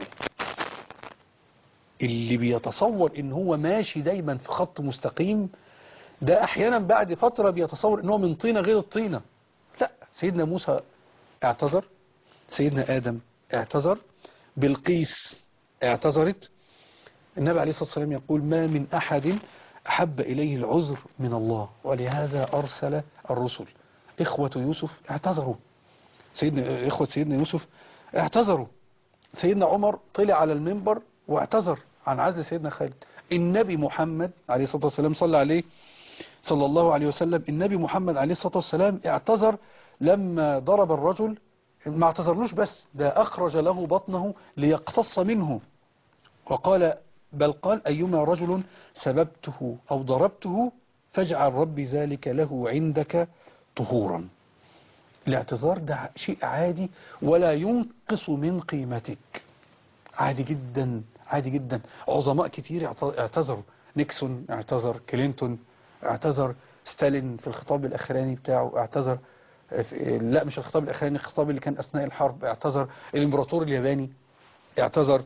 اللي بيتصور ان هو ماشي دايما في خط مستقيم، ده احيانا بعد فترة بيتصور ان هو من طينة غير الطينة. لا، سيدنا موسى اعتذر، سيدنا آدم اعتذر، بلقيس اعتذرت. النبي عليه الصلاة والسلام يقول: ما من أحد أحب إليه العذر من الله، ولهذا أرسل الرسل. إخوة يوسف اعتذروا، سيدنا إخوة سيدنا يوسف اعتذروا. سيدنا عمر طلع على المنبر واعتذر عن عزل سيدنا خالد. النبي محمد عليه الصلاة والسلام صلى عليه صلى الله عليه وسلم، النبي محمد عليه الصلاة والسلام اعتذر لما ضرب الرجل. ما اعتذرلوش بس، ده أخرج له بطنه ليقتص منه، وقال بل قال: أيما رجل سببته أو ضربته فاجعل ربي ذلك له عندك طهورا. الاعتذار ده شيء عادي ولا ينقص من قيمتك، عادي جدا، عادي جدا. عظماء كتير اعتذروا، نيكسون اعتذر، كلينتون اعتذر، ستالين في الخطاب الأخراني بتاعه اعتذر، لا مش الخطاب الأخراني، الخطاب اللي كان أثناء الحرب اعتذر، الإمبراطور الياباني اعتذر.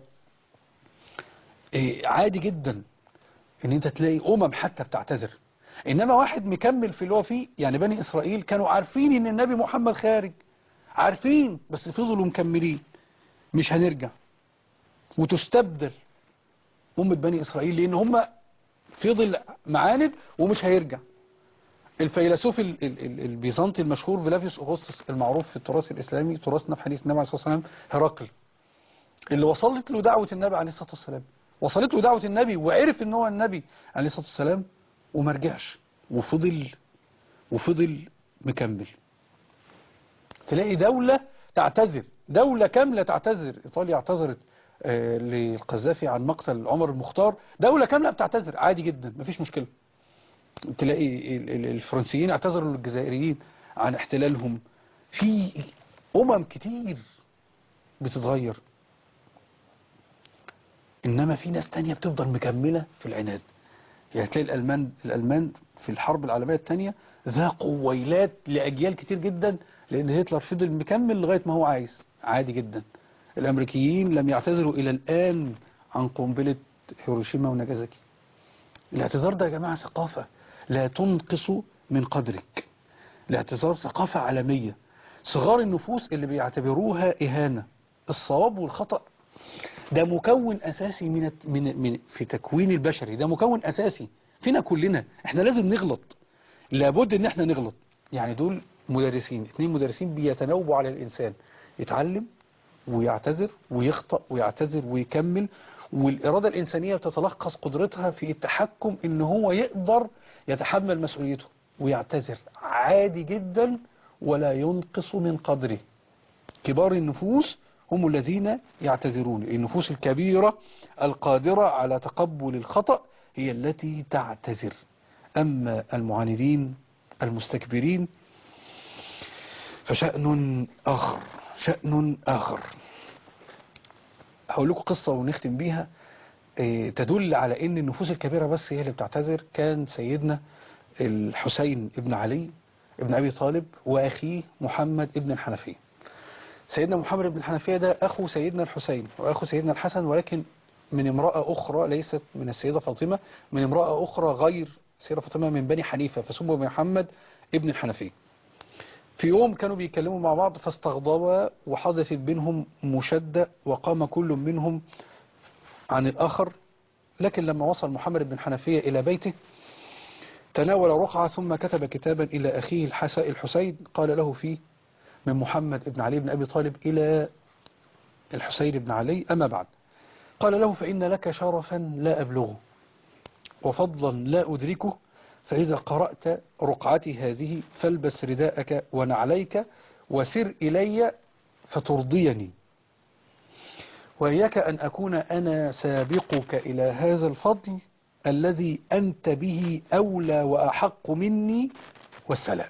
عادي جدا ان انت تلاقي امم حتى بتعتذر. انما واحد مكمل في اللي هو فيه، يعني بني اسرائيل كانوا عارفين ان النبي محمد خارج، عارفين، بس فضلوا مكملين، مش هنرجع. وتستبدل امة بني اسرائيل لان هم فضل معاند ومش هيرجع. الفيلسوف ال ال ال البيزنطي المشهور فلافيوس أغسطس، المعروف في التراث الاسلامي، تراثنا في حديث النبي عليه الصلاه والسلام، هرقل، اللي وصلت له دعوة النبي عليه الصلاة والسلام، وصلت له دعوة النبي وعرف ان هو النبي عليه الصلاة والسلام، وما رجعش، وفضل وفضل مكمل. تلاقي دولة تعتذر، دولة كاملة تعتذر. إيطاليا اعتذرت آه للقذافي عن مقتل عمر المختار، دولة كاملة بتعتذر عادي جدا، مفيش مشكلة. تلاقي الفرنسيين اعتذروا للجزائريين عن احتلالهم. في أمم كتير بتتغير، إنما في ناس تانية بتفضل مكملة في العناد. يعني تلاقي الألمان الألمان في الحرب العالمية الثانية ذاقوا ويلات لأجيال كتير جدا، لأن هتلر فضل مكمل لغاية ما هو عايز، عادي جدا. الأمريكيين لم يعتذروا إلى الآن عن قنبلة هيروشيما وناجازاكي. الاعتذار ده يا جماعة ثقافة لا تنقص من قدرك. الاعتذار ثقافة عالمية. صغار النفوس اللي بيعتبروها إهانة، الصواب والخطأ ده مكون أساسي من من من في تكوين البشري، ده مكون أساسي فينا كلنا. احنا لازم نغلط، لابد ان احنا نغلط. يعني دول مدرسين، اثنين مدرسين بيتناوبوا على الإنسان، يتعلم ويعتذر ويخطأ ويعتذر ويكمل. والإرادة الإنسانية بتتلخص قدرتها في التحكم إن هو يقدر يتحمل مسؤوليته ويعتذر عادي جدا ولا ينقص من قدره. كبار النفوس هم الذين يعتذرون. النفوس الكبيرة القادرة على تقبل الخطأ هي التي تعتذر. أما المعاندين المستكبرين فشأن آخر، شأن آخر. هقول لكم قصة ونختم بيها تدل على ان النفوس الكبيرة بس هي اللي بتعتذر. كان سيدنا الحسين ابن علي ابن أبي طالب وأخيه محمد ابن الحنفية. سيدنا محمد ابن الحنفية ده أخو سيدنا الحسين وأخو سيدنا الحسن، ولكن من امرأة أخرى ليست من السيدة فاطمة، من امرأة أخرى غير السيدة فاطمة، من بني حنيفة، فسموا محمد ابن الحنفية. في يوم كانوا بيتكلموا مع بعض فاستغضبا وحدثت بينهم مشدة وقام كل منهم عن الآخر. لكن لما وصل محمد بن حنفية إلى بيته تناول رقعة ثم كتب كتابا إلى أخيه الحسين قال له فيه من محمد بن علي بن أبي طالب إلى الحسين بن علي أما بعد. قال له فإن لك شرفا لا أبلغه وفضلا لا أدركه، فإذا قرأت رقعتي هذه فالبس رداءك ونعليك وسر إلي فترضيني، وإياك أن أكون أنا سابقك إلى هذا الفضل الذي أنت به أولى وأحق مني والسلام.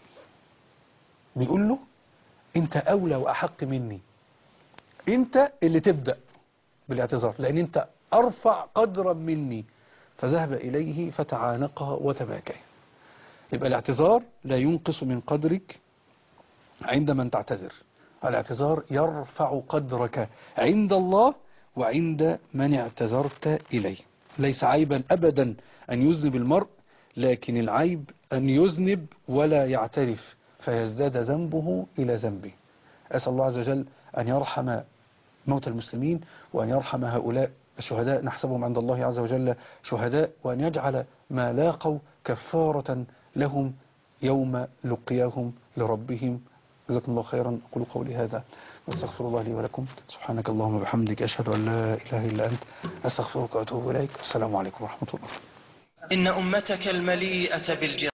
بيقول له أنت أولى وأحق مني، أنت اللي تبدأ بالاعتذار لأن أنت أرفع قدرا مني. فذهب إليه فتعانقها وتباكى. يبقى الاعتذار لا ينقص من قدرك عند من تعتذر. الاعتذار يرفع قدرك عند الله وعند من اعتذرت إليه. ليس عيبا أبدا أن يذنب المرء، لكن العيب أن يذنب ولا يعترف فيزداد ذنبه إلى ذنبه. أسأل الله عز وجل أن يرحم موت المسلمين وأن يرحم هؤلاء الشهداء، نحسبهم عند الله عز وجل شهداء، وأن يجعل ما لاقوا كفارة لهم يوم لقياهم لربهم. جزاكم الله خيرا. أقول قولي هذا واستغفر الله لي ولكم. سبحانك اللهم وبحمدك أشهد أن لا إله إلا أنت أستغفرك وأتوب إليك. السلام عليكم ورحمة الله. إن أمتك المليئة بالجرائم